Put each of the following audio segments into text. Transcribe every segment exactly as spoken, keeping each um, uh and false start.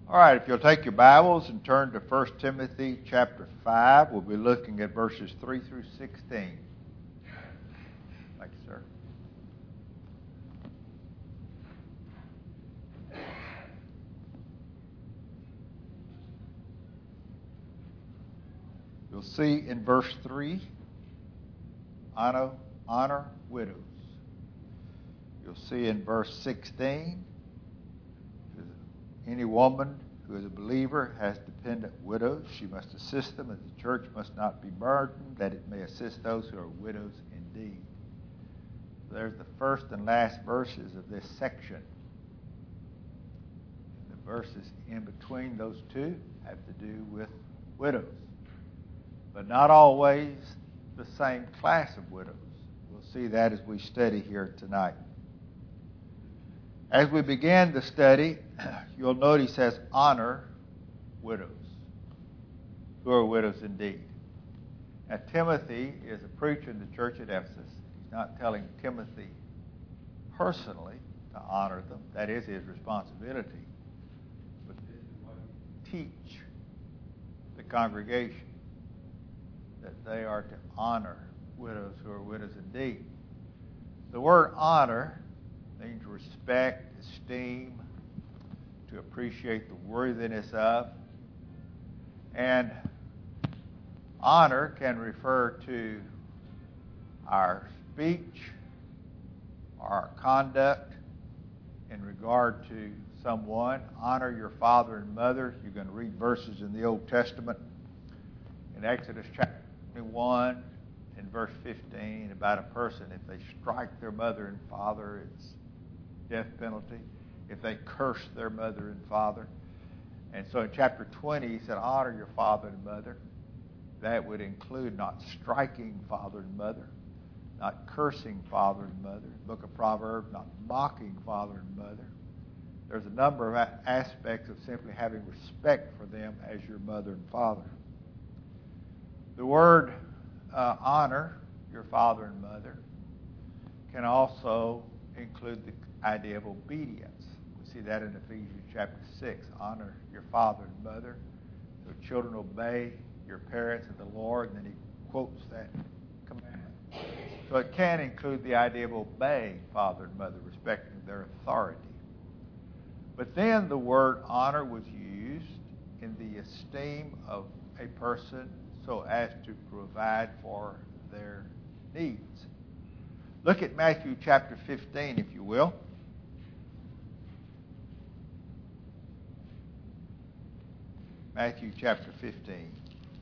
All right, if you'll take your Bibles and turn to First Timothy chapter five, we'll be looking at verses three through sixteen. Thank you, sir. You'll see in verse three, honor, honor widows. You'll see in verse sixteen, any woman who is a believer has dependent widows. She must assist them, and the church must not be burdened, that it may assist those who are widows indeed. There's the first and last verses of this section. The verses in between those two have to do with widows, but not always the same class of widows. We'll see that as we study here tonight. As we begin the study, you'll note he says, honor widows, who are widows indeed. Now, Timothy is a preacher in the church at Ephesus. He's not telling Timothy personally to honor them. That is his responsibility. But this is what he teach the congregation, that they are to honor widows who are widows indeed. The word honor means respect, esteem, to appreciate the worthiness of. And honor can refer to our speech or our conduct in regard to someone. Honor your father and mother. You're going to read verses in the Old Testament. In Exodus chapter twenty-one, in verse fifteen, about a person, if they strike their mother and father, it's death penalty. If they curse their mother and father. And so in chapter twenty, he said, honor your father and mother. That would include not striking father and mother, not cursing father and mother. Book of Proverbs, not mocking father and mother. There's a number of aspects of simply having respect for them as your mother and father. The word uh, honor your father and mother can also include the idea of obedience. We see that in Ephesians chapter six. Honor your father and mother. So children, obey your parents in the Lord. And then he quotes that commandment. So it can include the idea of obeying father and mother, respecting their authority. But then the word honor was used in the esteem of a person so as to provide for their needs. Look at Matthew chapter fifteen, if you will. Matthew chapter fifteen.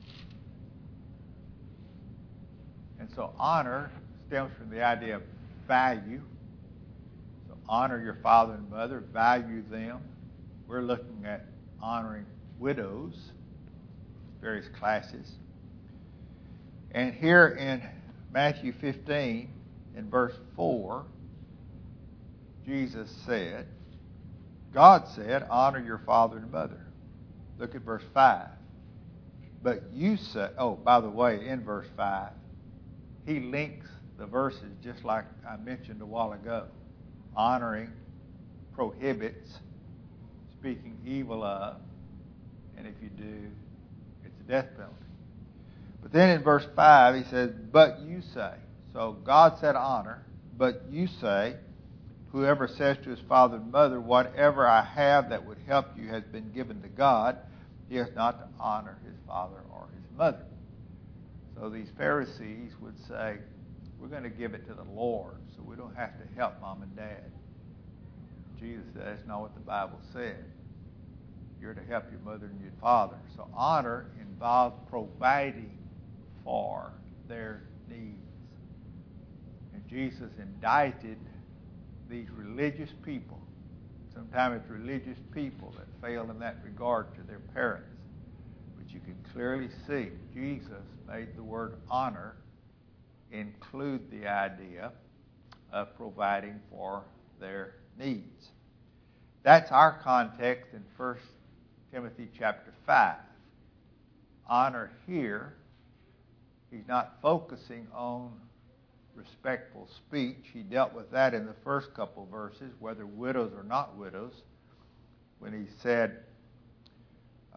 And so honor stems from the idea of value. So honor your father and mother, value them. We're looking at honoring widows, various classes. And here in Matthew fifteen, in verse four, Jesus said, God said, honor your father and mother. Look at verse five. But you say, oh, by the way, in verse five, he links the verses just like I mentioned a while ago. Honoring prohibits speaking evil of, and if you do, it's a death penalty. But then in verse five, he says, but you say. So God said honor, but you say, whoever says to his father and mother, whatever I have that would help you has been given to God, he has not to honor his father or his mother. So these Pharisees would say, we're going to give it to the Lord, so we don't have to help mom and dad. Jesus said, that's not what the Bible said. You're to help your mother and your father. So honor involves providing for their needs. And Jesus indicted these religious people. Sometimes it's religious people that fail in that regard to their parents. But you can clearly see Jesus made the word honor include the idea of providing for their needs. That's our context in First Timothy chapter five. Honor here, he's not focusing on respectful speech. He dealt with that in the first couple verses, whether widows or not widows, when he said,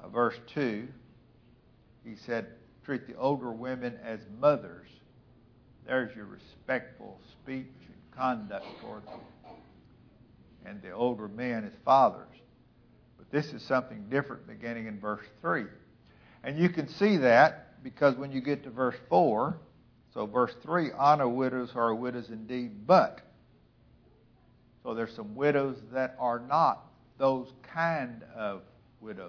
uh, verse two, he said, treat the older women as mothers. There's your respectful speech and conduct toward them. And the older men as fathers. But this is something different beginning in verse three. And you can see that because when you get to verse four, so verse three, honor widows who are widows indeed, but. So there's some widows that are not those kind of widows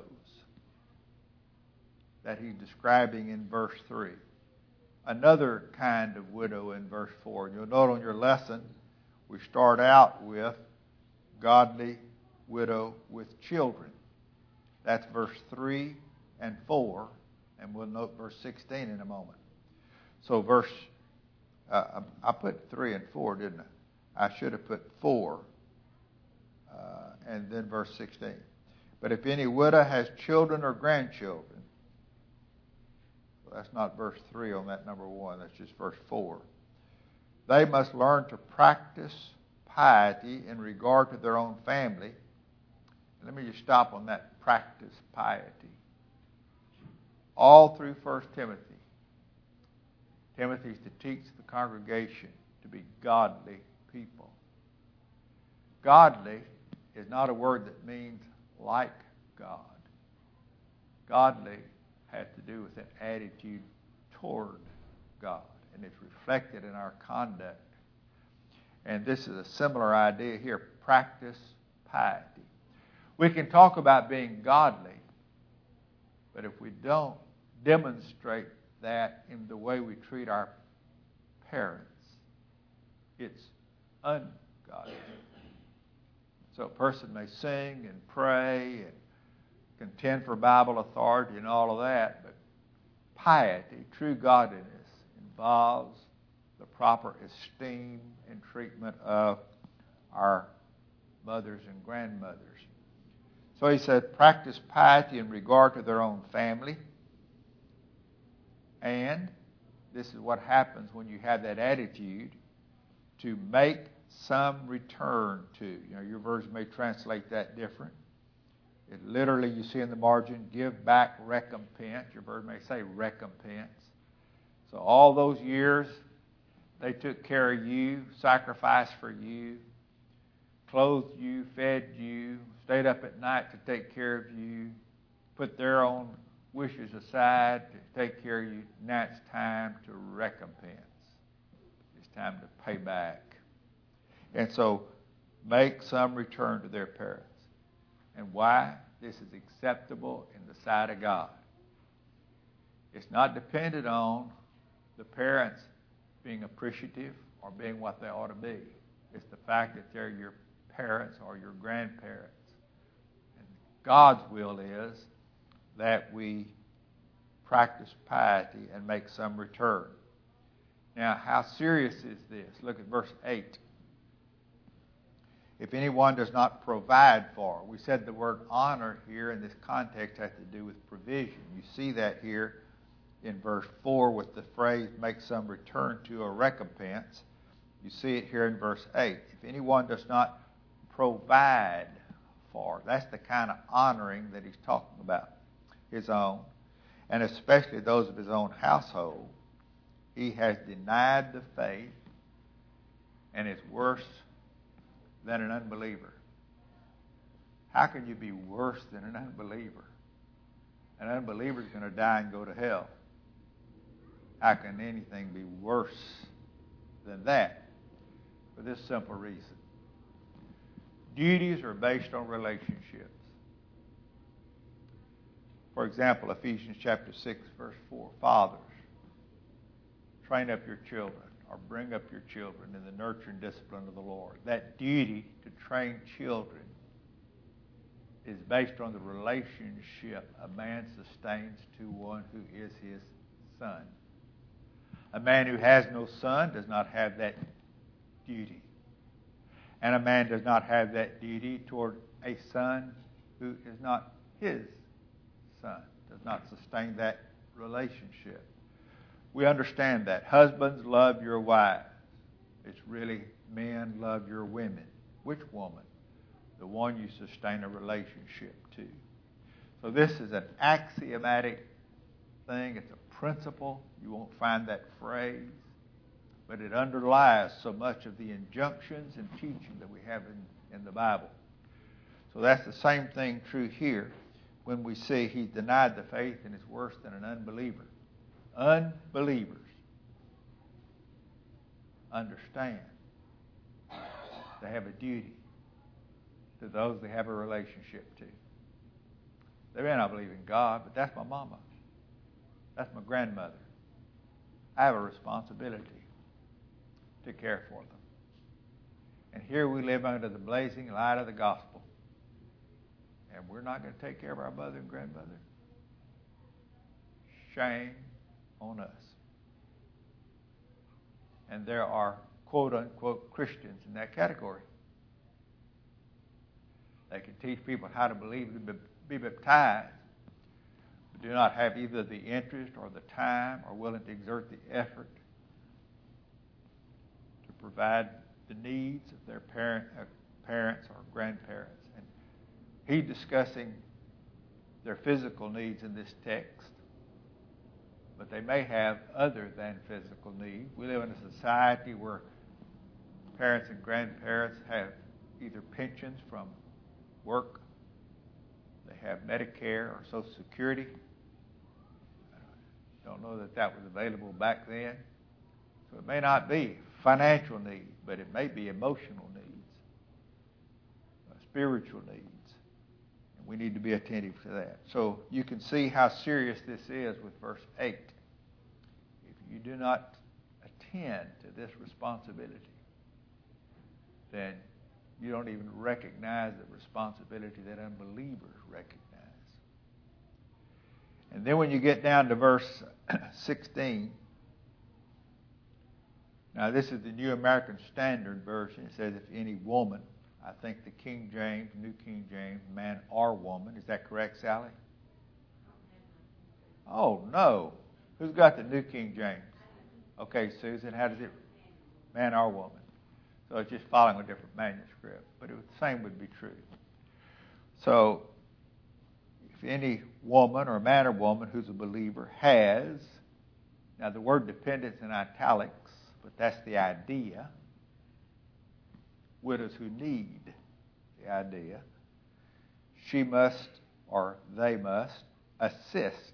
that he's describing in verse three. Another kind of widow in verse four. You'll note on your lesson, we start out with godly widow with children. That's verse three and four, and we'll note verse sixteen in a moment. So verse, uh, I put three and four, didn't I? I should have put four, uh, and then verse sixteen. But if any widow has children or grandchildren, well, that's not verse three on that number one, that's just verse four. They must learn to practice piety in regard to their own family. Let me just stop on that, practice piety. All through First Timothy, Timothy is to teach the congregation to be godly people. Godly is not a word that means like God. Godly has to do with an attitude toward God, and it's reflected in our conduct. And this is a similar idea here, practice piety. We can talk about being godly, but if we don't demonstrate that in the way we treat our parents, it's ungodly. So a person may sing and pray and contend for Bible authority and all of that, but piety, true godliness, involves the proper esteem and treatment of our mothers and grandmothers. So he said, practice piety in regard to their own family. And this is what happens when you have that attitude, to make some return to. You know, your version may translate that different. It literally, you see in the margin, give back recompense. Your version may say recompense. So all those years, they took care of you, sacrificed for you, clothed you, fed you, stayed up at night to take care of you, put their own wishes aside to take care of you. Now it's time to recompense. It's time to pay back. And so make some return to their parents. And why? This is acceptable in the sight of God. It's not dependent on the parents being appreciative or being what they ought to be. It's the fact that they're your parents or your grandparents. And God's will is that we practice piety and make some return. Now, how serious is this? Look at verse eight. If anyone does not provide for, we said the word honor here in this context has to do with provision. You see that here in verse four with the phrase, make some return to a recompense. You see it here in verse eight. If anyone does not provide for, that's the kind of honoring that he's talking about, his own, and especially those of his own household, he has denied the faith and is worse than an unbeliever. How can you be worse than an unbeliever? An unbeliever is going to die and go to hell. How can anything be worse than that? For this simple reason. Duties are based on relationships. For example, Ephesians chapter six, verse four. Fathers, train up your children, or bring up your children in the nurture and discipline of the Lord. That duty to train children is based on the relationship a man sustains to one who is his son. A man who has no son does not have that duty. And a man does not have that duty toward a son who is not his son, does not sustain that relationship. We understand that. Husbands, love your wives. It's really men, love your women. Which woman? The one you sustain a relationship to. So this is an axiomatic thing. It's a principle. You won't find that phrase, but it underlies so much of the injunctions and teaching that we have in, in the Bible. So that's the same thing true here when we see he's denied the faith and is worse than an unbeliever. Unbelievers understand they have a duty to those they have a relationship to. They may not believe in God, but that's my mama. That's my grandmother. I have a responsibility to care for them. And here we live under the blazing light of the gospel. And we're not going to take care of our mother and grandmother. Shame on us. And there are quote-unquote Christians in that category. They can teach people how to believe and be baptized, but do not have either the interest or the time or willing to exert the effort to provide the needs of their parent, uh, parents or grandparents. And he's discussing their physical needs in this text, but they may have other than physical needs. We live in a society where parents and grandparents have either pensions from work, they have Medicare or Social Security. I don't know that that was available back then. So it may not be financial needs, but it may be emotional needs, uh, spiritual needs. And we need to be attentive to that. So you can see how serious this is with verse eight. If you do not attend to this responsibility, then you don't even recognize the responsibility that unbelievers recognize. And then when you get down to verse sixteen, now this is the New American Standard Version. It says, if any woman, I think the King James, New King James, man or woman. Is that correct, Sally? Oh, no. Who's got the New King James? Okay, Susan, how does it? Man or woman. So it's just following a different manuscript, but it, the same would be true. So if any woman or man or woman who's a believer has, now the word dependence in italics, but that's the idea. Widows who need the idea. She must, or they must, assist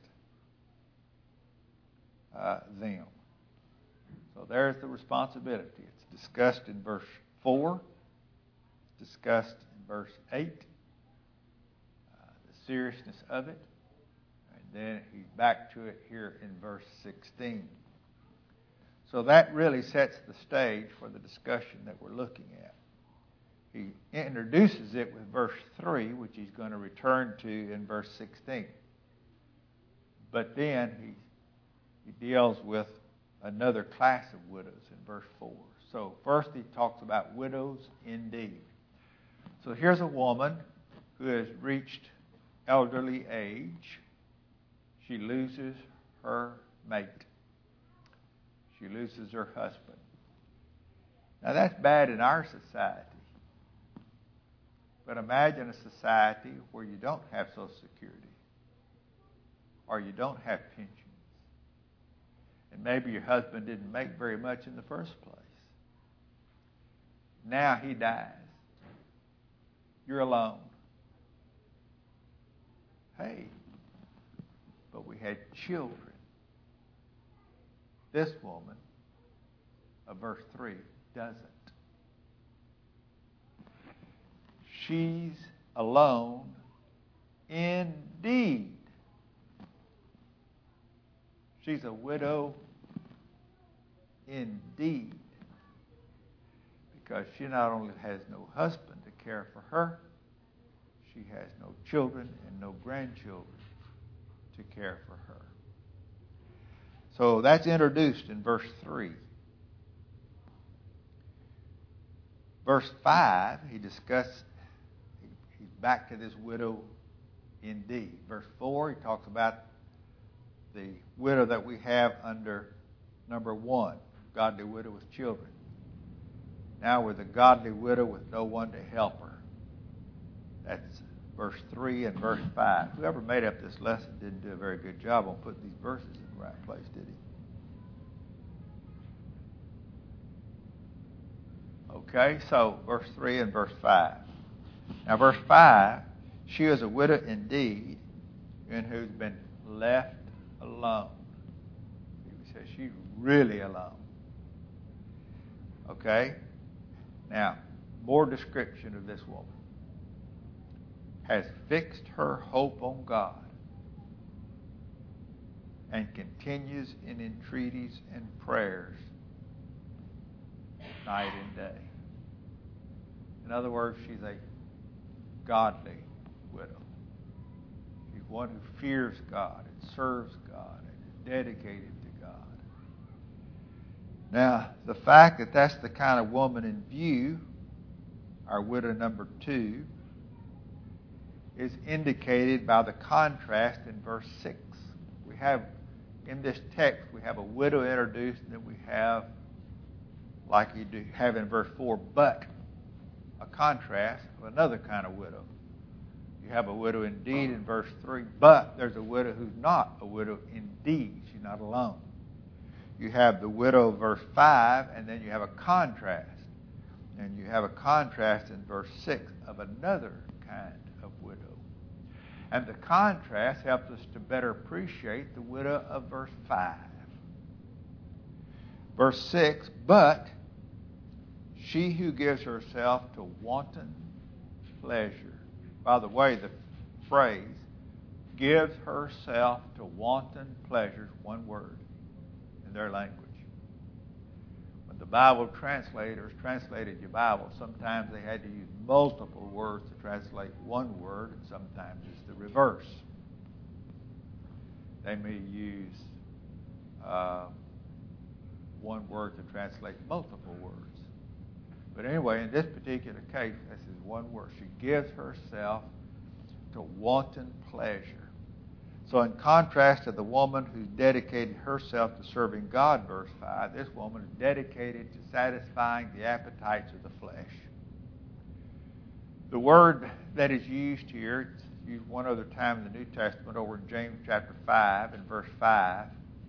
uh, them. So there's the responsibility. It's discussed in verse four. It's discussed in verse eight. Uh, the seriousness of it. And then he's back to it here in verse sixteen. So that really sets the stage for the discussion that we're looking at. He introduces it with verse three, which he's going to return to in verse sixteen. But then he, he deals with another class of widows in verse four. So first he talks about widows indeed. So here's a woman who has reached elderly age. She loses her mate. She loses her husband. Now that's bad in our society. But imagine a society where you don't have Social Security or you don't have pensions. And maybe your husband didn't make very much in the first place. Now he dies. You're alone. Hey, but we had children. This woman of verse three doesn't. She's alone indeed. She's a widow indeed. Because she not only has no husband to care for her, she has no children and no grandchildren to care for her. So that's introduced in verse three. Verse five, he discusses, he's back to this widow indeed. Verse four, he talks about the widow that we have under number one, godly widow with children. Now we're the godly widow with no one to help her. That's verse three and verse five. Whoever made up this lesson didn't do a very good job on putting these verses in the right place, did he? Okay, so verse three and verse five. Now, verse five, she is a widow indeed, and who's been left alone. He says she's really alone. Okay? Now, more description of this woman. Has fixed her hope on God and continues in entreaties and prayers night and day. In other words, she's a godly widow. She's one who fears God and serves God and is dedicated to God. Now, the fact that that's the kind of woman in view, our widow number two, is indicated by the contrast in verse six. We have, in this text, we have a widow introduced, and then we have, like you do have in verse four, but a contrast of another kind of widow. You have a widow indeed in verse three, but there's a widow who's not a widow indeed. She's not alone. You have the widow, verse five, and then you have a contrast. And you have a contrast in verse six of another kind of widow. And the contrast helps us to better appreciate the widow of verse five. Verse six, but she who gives herself to wanton pleasure. By the way, the phrase, gives herself to wanton pleasures, one word in their language. When the Bible translators translated your Bible, sometimes they had to use multiple words to translate one word, and sometimes it's the reverse. They may use uh, one word to translate multiple words. But anyway, in this particular case, this is one word. She gives herself to wanton pleasure. So in contrast to the woman who dedicated herself to serving God, verse five, this woman is dedicated to satisfying the appetites of the flesh. The word that is used here, it's used one other time in the New Testament over in James chapter five and verse five.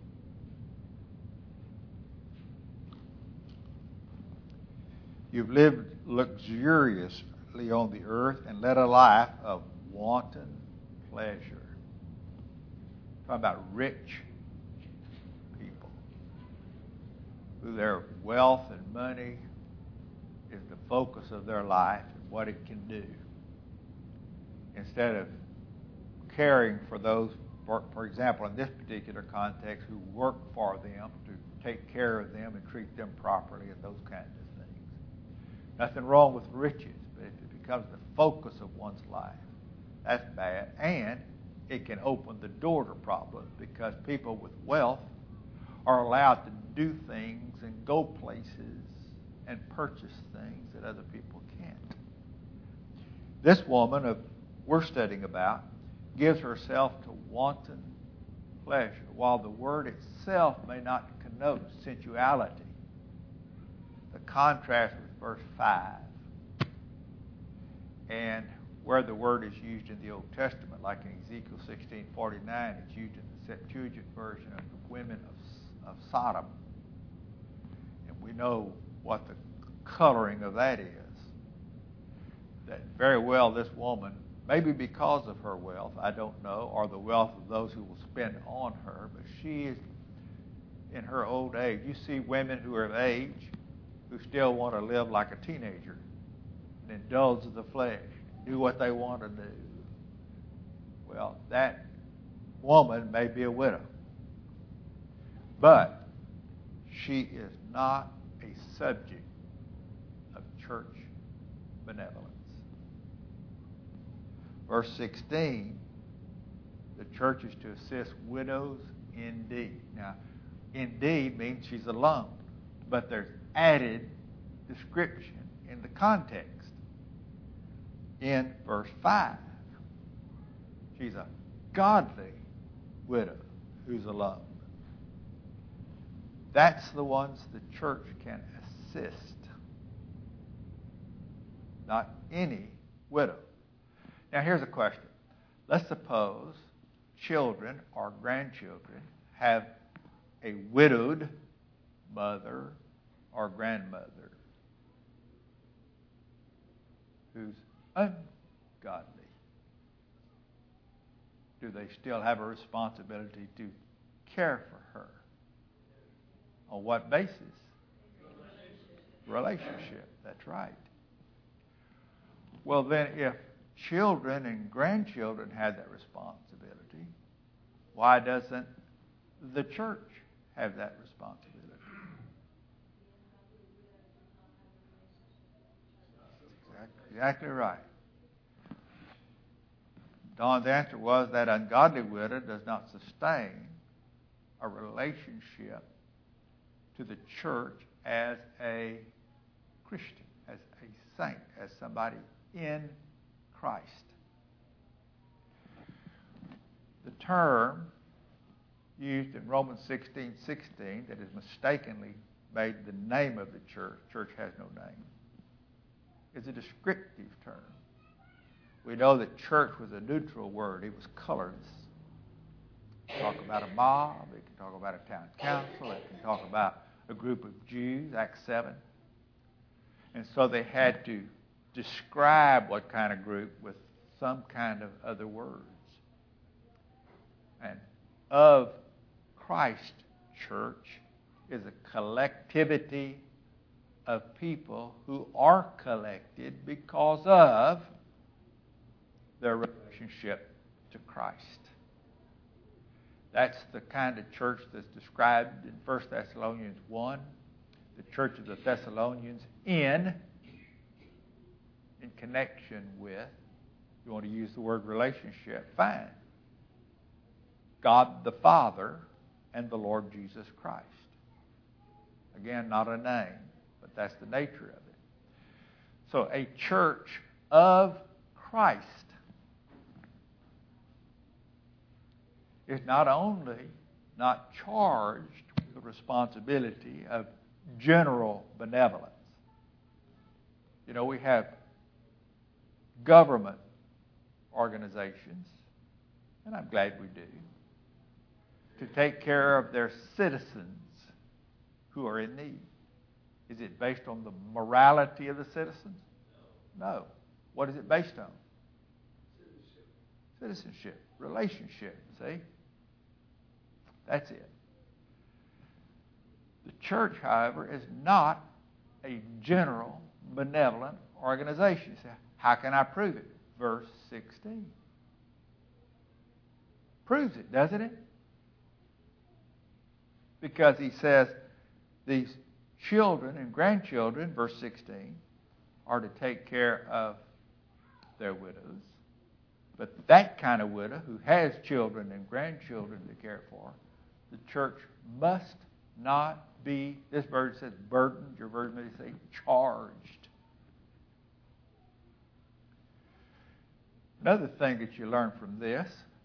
You've lived luxuriously on the earth and led a life of wanton pleasure. Talking about rich people who their wealth and money is the focus of their life and what it can do. Instead of caring for those, for, for example, in this particular context, who work for them to take care of them and treat them properly and those kinds of things. Nothing wrong with riches, but if it becomes the focus of one's life, that's bad. And it can open the door to problems because people with wealth are allowed to do things and go places and purchase things that other people can't. This woman of we're studying about gives herself to wanton pleasure, while the word itself may not connote sensuality. The contrast with verse five and where the word is used in the Old Testament, like in Ezekiel sixteen forty-nine, it's used in the Septuagint version of the women of, of Sodom. And we know what the coloring of that is. That very well this woman, maybe because of her wealth, I don't know, or the wealth of those who will spend on her, but she is in her old age. You see women who are of age who still want to live like a teenager and indulge the flesh, do what they want to do. Well, that woman may be a widow, but she is not a subject of church benevolence. Verse sixteen, the church is to assist widows indeed. Now, indeed means she's alone, but there's added description in the context. In verse five, she's a godly widow who's alone. That's the ones the church can assist, not any widow. Now, here's a question. Let's suppose children or grandchildren have a widowed mother or grandmother who's ungodly. Do they still have a responsibility to care for her? On what basis? Relationship. That's right. Well, then, if children and grandchildren have that responsibility, why doesn't the church have that responsibility? Exactly, exactly right. Don's answer was that ungodly widow does not sustain a relationship to the church as a Christian, as a saint, as somebody in Christ. The term used in Romans sixteen sixteen that is mistakenly made the name of the church, church has no name, is a descriptive term. We know that church was a neutral word. It was colorless. It can talk about a mob. It can talk about a town council. It can talk about a group of Jews, Acts seven. And so they had to describe what kind of group with some kind of other words. And of Christ Church is a collectivity of people who are collected because of their relationship to Christ. That's the kind of church that's described in First Thessalonians one, the church of the Thessalonians in, in connection with, you want to use the word relationship, fine, God the Father and the Lord Jesus Christ. Again, not a name, but that's the nature of it. So a church of Christ is not only not charged with the responsibility of general benevolence. You know, we have government organizations, and I'm glad we do, to take care of their citizens who are in need. Is it based on the morality of the citizens? No. What is it based on? Citizenship. Citizenship. Relationship, see? That's it. The church, however, is not a general benevolent organization. You say, how can I prove it? Verse sixteen. Proves it, doesn't it? Because he says these children and grandchildren, verse sixteen, are to take care of their widows. But that kind of widow who has children and grandchildren to care for, the church must not be, this verse says burdened, your version may say charged. Another thing that you learn from this,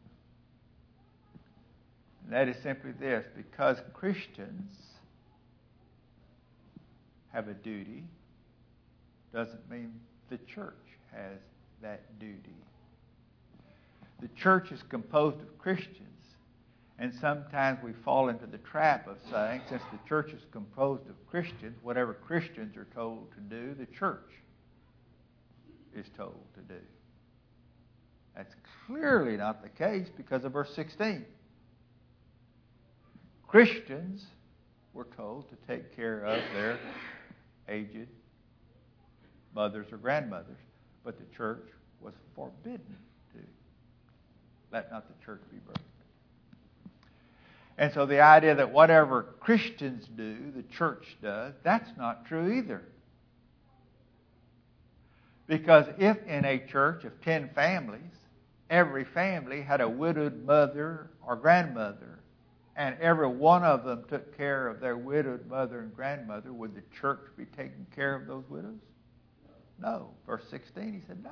and that is simply this: because Christians have a duty, doesn't mean the church has that duty. The church is composed of Christians, and sometimes we fall into the trap of saying, since the church is composed of Christians, whatever Christians are told to do, the church is told to do. That's clearly not the case because of verse sixteen. Christians were told to take care of their aged mothers or grandmothers, but the church was forbidden to. Let not the church be burdened. And so the idea that whatever Christians do, the church does, that's not true either. Because if in a church of ten families, every family had a widowed mother or grandmother, and every one of them took care of their widowed mother and grandmother, would the church be taking care of those widows? No. Verse sixteen, he said no.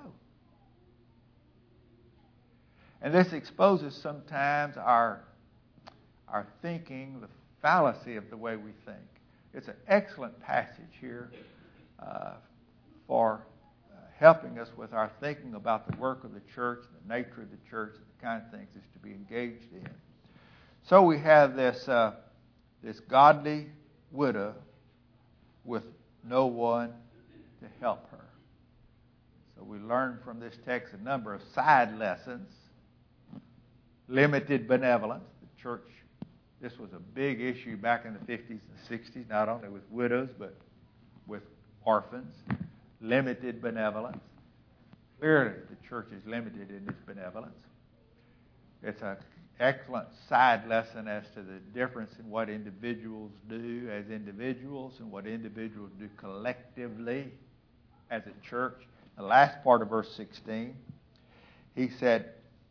And this exposes sometimes our, our thinking, the fallacy of the way we think. It's an excellent passage here uh, for uh, helping us with our thinking about the work of the church, the nature of the church, and the kind of things is to be engaged in. So we have this uh, this godly widow with no one to help her. So we learn from this text a number of side lessons. Limited benevolence. The church, this was a big issue back in the fifties and sixties, not only with widows, but with orphans. Limited benevolence. Clearly, the church is limited in its benevolence. It's an excellent side lesson as to the difference in what individuals do as individuals and what individuals do collectively as a church. The last part of verse sixteen, he said,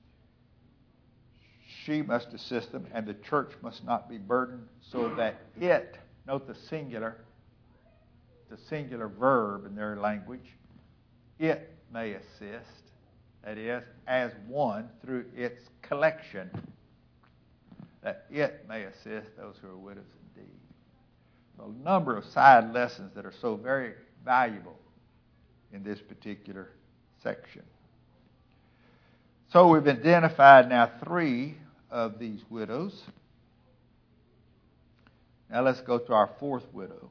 she must assist them, and the church must not be burdened, so that it, note the singular, the singular verb in their language, it may assist, that is, as one through its collection, that it may assist those who are widows indeed. So a number of side lessons that are so very valuable in this particular section. So we've identified now three of these widows. Now let's go to our fourth widow.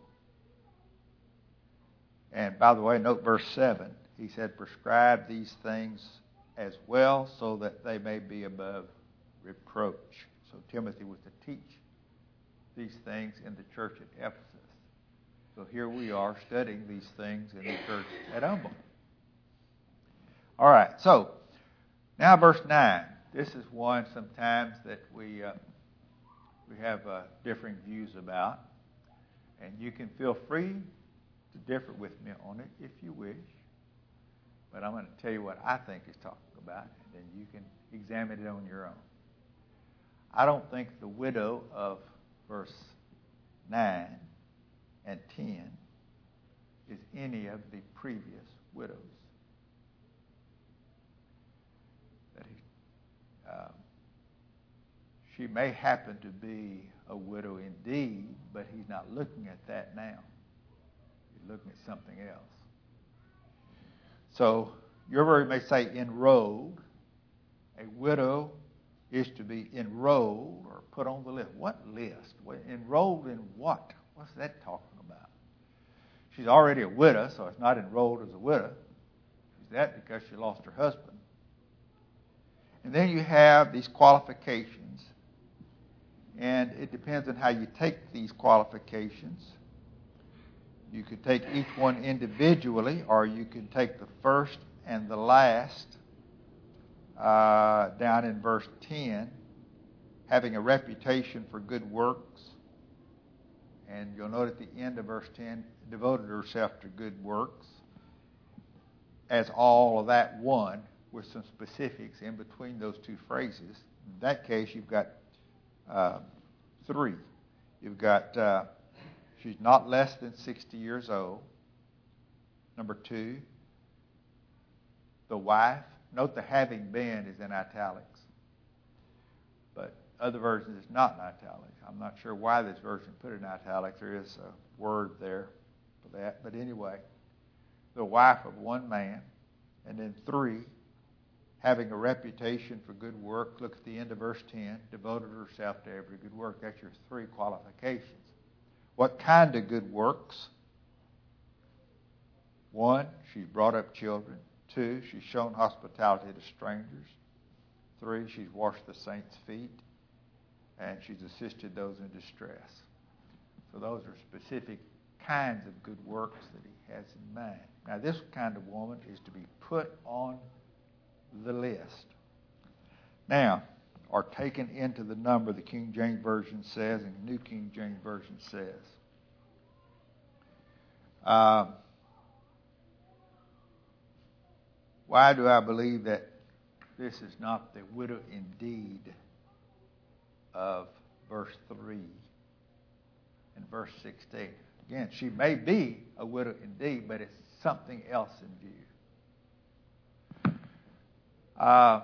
And by the way, note verse seven. He said, prescribe these things as well so that they may be above reproach. So Timothy was to teach these things in the church at Ephesus. So here we are studying these things in the church at Humble. All right, so now verse nine. This is one sometimes that we uh, we have uh, differing views about. And you can feel free to differ with me on it if you wish. But I'm going to tell you what I think he's talking about, and then you can examine it on your own. I don't think the widow of verse nine and ten is any of the previous widows. That he, uh, she may happen to be a widow indeed, but he's not looking at that now. He's looking at something else. So, your word may say enrolled. A widow is to be enrolled or put on the list. What list? Enrolled in what? What's that talking about? She's already a widow, so it's not enrolled as a widow. She's that because she lost her husband. And then you have these qualifications. And it depends on how you take these qualifications. You could take each one individually, or you could take the first and the last uh, down in verse ten, having a reputation for good works. And you'll note at the end of verse ten, devoted herself to good works, as all of that one, with some specifics in between those two phrases. In that case, you've got uh, three. You've got uh, she's not less than sixty years old. Number two, the wife. Note the having been is in italics. But other versions it's not in italics. I'm not sure why this version put it in italics. There is a word there for that. But anyway, the wife of one man. And then three, having a reputation for good work. Look at the end of verse ten. Devoted herself to every good work. That's your three qualifications. What kind of good works? One, she's brought up children. Two, she's shown hospitality to strangers. Three, she's washed the saints' feet. And she's assisted those in distress. So those are specific kinds of good works that he has in mind. Now, this kind of woman is to be put on the list. Now, are taken into the number, the King James Version says, and the New King James Version says. Uh, why do I believe that this is not the widow indeed of verse three and verse sixteen? Again, she may be a widow indeed, but it's something else in view. Uh,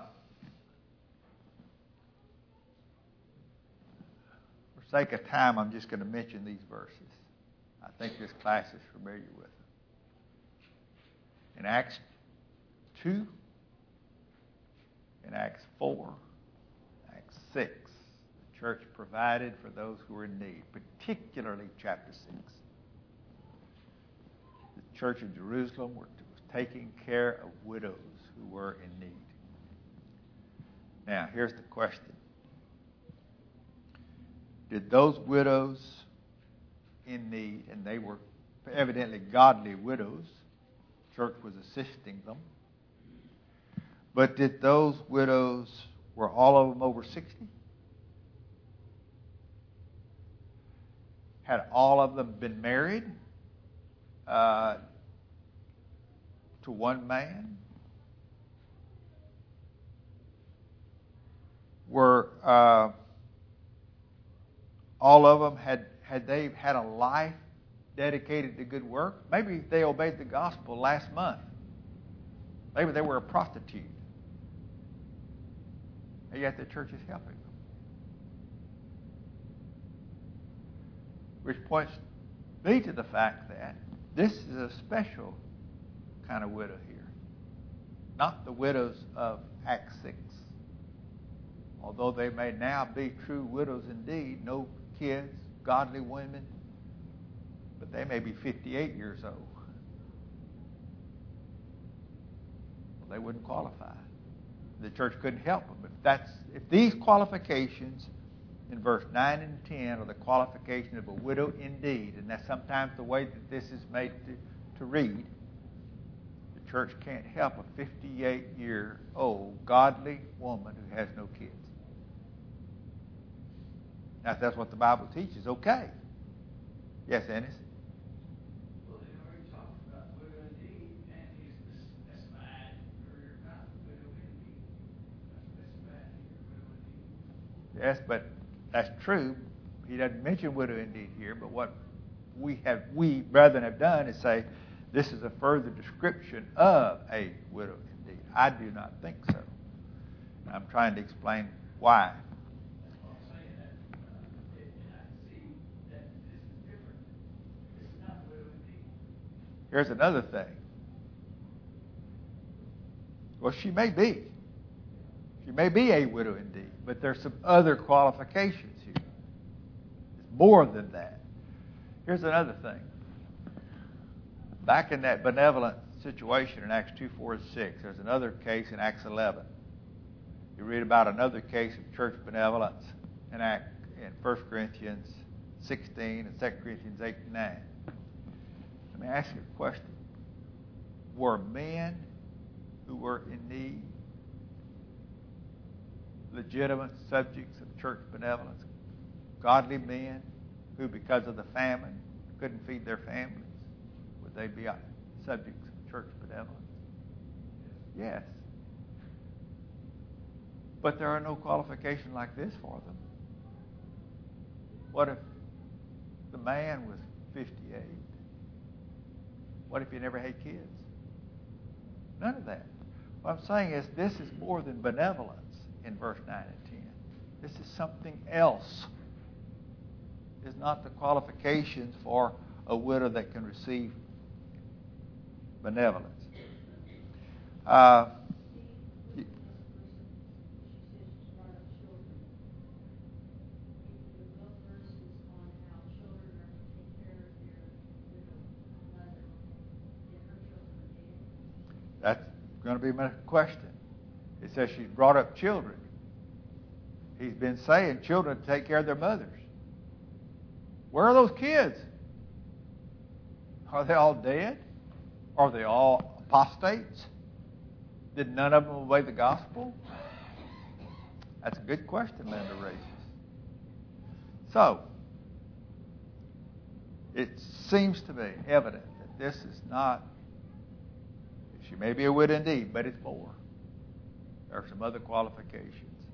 for sake of time, I'm just going to mention these verses. I think this class is familiar with them. In Acts two, in Acts four, Acts six. The church provided for those who were in need, particularly chapter six. The church of Jerusalem was taking care of widows who were in need. Now, here's the question. Did those widows in need, and they were evidently godly widows, the church was assisting them, but did those widows, were all of them over sixty? Had all of them been married uh, to one man? Were uh, all of them, had, had they had a life dedicated to good work? Maybe they obeyed the gospel last month. Maybe they were a prostitute. And yet the church is helping them. Which points me to the fact that this is a special kind of widow here. Not the widows of Acts six. Although they may now be true widows indeed, no kids, godly women, but they may be fifty-eight years old. Well, they wouldn't qualify. The church couldn't help them. If that's if these qualifications in verse nine and ten are the qualification of a widow indeed, and that's sometimes the way that this is made to, to read, the church can't help a fifty-eight-year-old godly woman who has no kids. Now, if that's what the Bible teaches, okay. Yes, Ennis? Well, they already talked about widow indeed, and he's specified earlier about widow indeed. That's specified here, widow indeed. Yes, but that's true. He doesn't mention widow indeed here, but what we have, we brethren have done is say this is a further description of a widow indeed. I do not think so. And I'm trying to explain why. That's what I'm saying. That, uh, it, and I see that this is different. This is not widow indeed. Here's another thing. Well, she may be. She may be a widow indeed, but there's some other qualifications here. It's more than that. Here's another thing. Back in that benevolent situation in Acts two, four, and six, there's another case in Acts eleven. You read about another case of church benevolence in, Act, in First Corinthians sixteen and Second Corinthians eight and nine. Let me ask you a question. Were men who were in need legitimate subjects of church benevolence? Godly men who, because of the famine, couldn't feed their families? Would they be subjects of church benevolence? Yes. But there are no qualifications like this for them. What if the man was fifty-eight? What if he never had kids? None of that. What I'm saying is this is more than benevolence in verse nine and ten. This is something else. It's not the qualifications for a widow that can receive benevolence. Uh, That's going to be my question. It says she's brought up children. He's been saying children take care of their mothers. Where are those kids? Are they all dead? Are they all apostates? Did none of them obey the gospel? That's a good question Linda raises. So, it seems to be evident that this is not, she may be a widow indeed, but it's more. There are some other qualifications.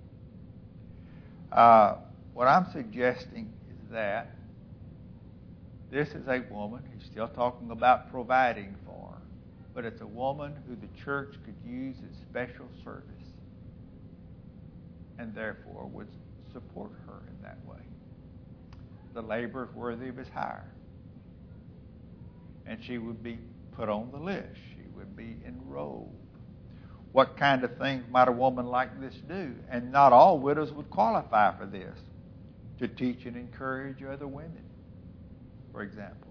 Uh, what I'm suggesting is that this is a woman, he's still talking about providing for, but it's a woman who the church could use as special service and therefore would support her in that way. The labor is worthy of his hire. And she would be put on the list. She would be enrolled. what kind of things might a woman like this do? And not all widows would qualify for this. To teach and encourage other women, for example.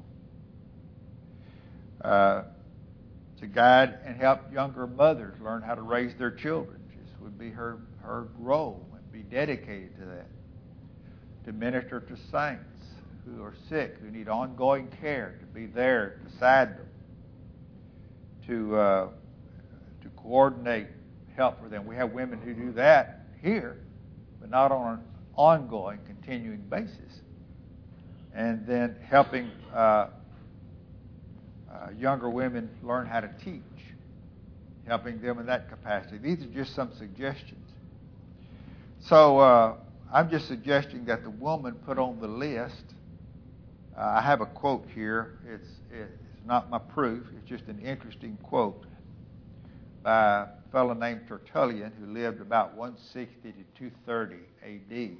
Uh, to guide and help younger mothers learn how to raise their children. This would be her, her role and be dedicated to that. To minister to saints who are sick, who need ongoing care, to be there beside them. To, uh, to coordinate help for them. We have women who do that here, but not on an ongoing, continuing basis. And then helping uh, uh, younger women learn how to teach, helping them in that capacity. These are just some suggestions. So uh, I'm just suggesting that the woman put on the list. Uh, I have a quote here. It's, it's not my proof. It's just an interesting quote by a fellow named Tertullian, who lived about one sixty to two thirty A D.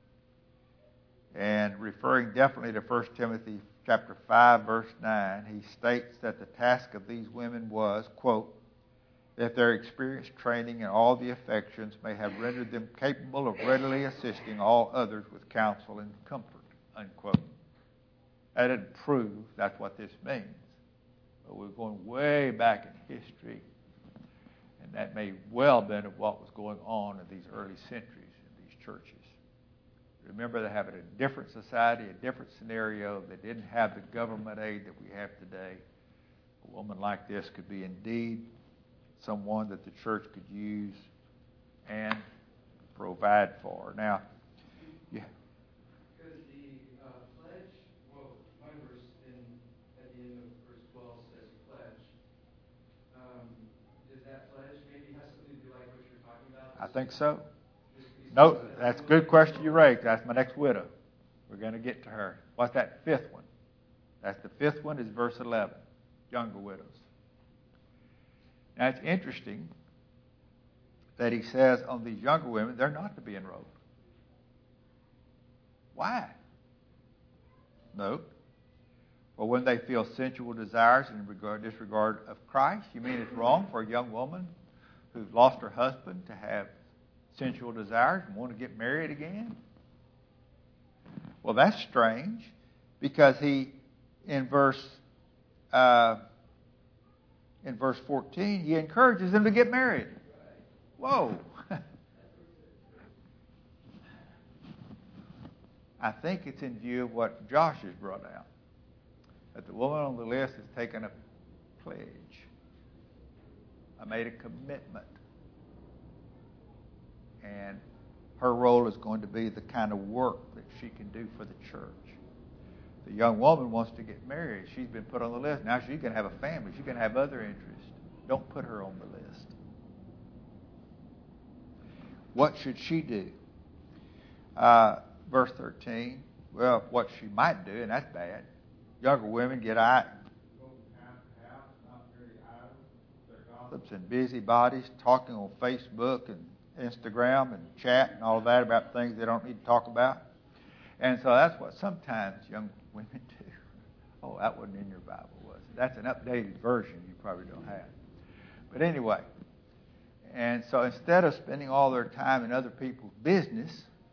And referring definitely to First Timothy chapter five, verse nine, he states that the task of these women was, quote, that their experience, training, and all the affections may have rendered them capable of readily assisting all others with counsel and comfort, unquote. That doesn't prove that's what this means. But we're going way back in history, and that may well have been of what was going on in these early centuries in these churches. Remember, they have a different society, a different scenario. They didn't have the government aid that we have today. A woman like this could be indeed someone that the church could use and provide for. Now, yeah. Because the uh, pledge, well, my verse in, at the end of verse twelve says pledge. Um, does that pledge maybe have something to do like what you're talking about? I think so. No, that's a good question you raised. That's my next widow. We're going to get to her. What's that fifth one? That's the fifth one is verse eleven, younger widows. Now, it's interesting that he says on these younger women, they're not to be enrolled. Why? No. Well, when they feel sensual desires in regard, disregard of Christ, you mean it's wrong for a young woman who's lost her husband to have sensual desires and want to get married again? Well, that's strange, because he, in verse uh, in verse fourteen, he encourages them to get married. Whoa. I think it's in view of what Josh has brought out, that the woman on the list has taken a pledge. I made a commitment. And her role is going to be the kind of work that she can do for the church. The young woman wants to get married. She's been put on the list. Now she can have a family. She can have other interests. Don't put her on the list. What should she do? Uh, verse thirteen. Well, what she might do, and that's bad. Younger women get out and busybodies, talking on Facebook and Instagram and chat and all of that about things they don't need to talk about. And so that's what sometimes young women do. Oh, that wasn't in your Bible, was it? That's an updated version you probably don't have. But anyway, and so instead of spending all their time in other people's business,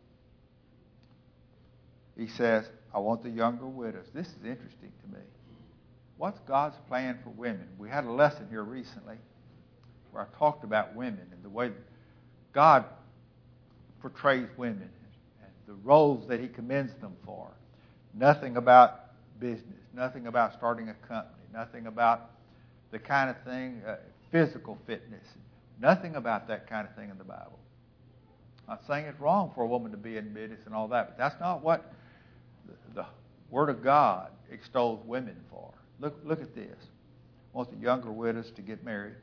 he says, I want the younger widows. This is interesting to me. What's God's plan for women? We had a lesson here recently where I talked about women and the way God portrays women and the roles that he commends them for. Nothing about business, nothing about starting a company, nothing about the kind of thing, uh, physical fitness, nothing about that kind of thing in the Bible. I'm not saying it's wrong for a woman to be in business and all that, but that's not what the, the Word of God extols women for. Look, look at this. I want the younger widows to get married,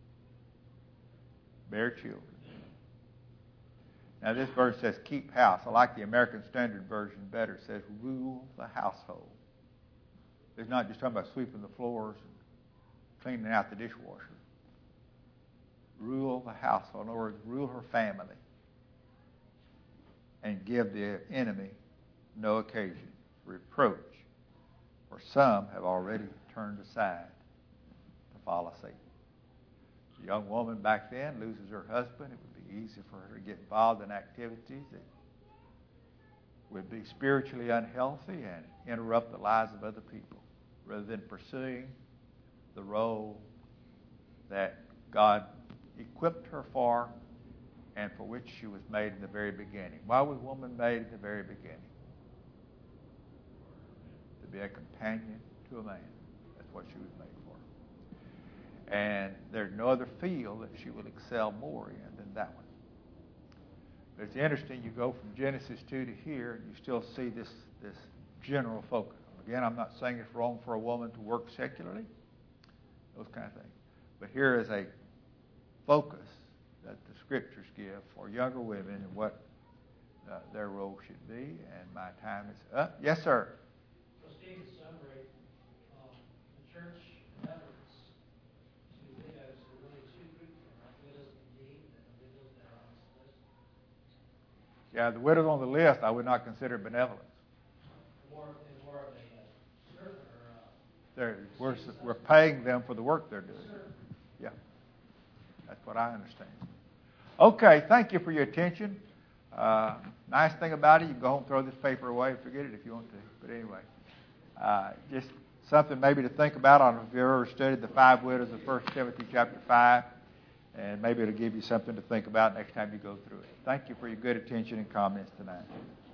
bear children. Now, this verse says, keep house. I like the American Standard Version better. It says, rule the household. It's not just talking about sweeping the floors and cleaning out the dishwasher. Rule the household. In other words, rule her family. And give the enemy no occasion for reproach. For some have already turned aside to follow Satan. A young woman back then loses her husband. It would be easy for her to get involved in activities that would be spiritually unhealthy and interrupt the lives of other people, rather than pursuing the role that God equipped her for and for which she was made in the very beginning. Why was woman made in the very beginning? To be a companion to a man. That's what she was made for. And there's no other field that she will excel more in than that one. But it's interesting, you go from Genesis two to here, and you still see this, this general focus. Again, I'm not saying it's wrong for a woman to work secularly, those kind of things. But here is a focus that the Scriptures give for younger women and what uh, their role should be. And my time is up. Yes, sir. So, Steve, to summarize, um, the church efforts to widows are really two groups, right? Widows indeed and the widows that are on this list. Yeah, the widows on the list I would not consider benevolence. More, more of a uh, servant or uh, They're, we're, we're paying them for the work they're doing. servant. Yeah, that's what I understand. Okay, thank you for your attention. Uh, nice thing about it, you can go home and throw this paper away and forget it if you want to. But anyway, uh, just something maybe to think about. I don't know if you've ever studied the five widows of First Timothy chapter five, and maybe it'll give you something to think about next time you go through it. Thank you for your good attention and comments tonight.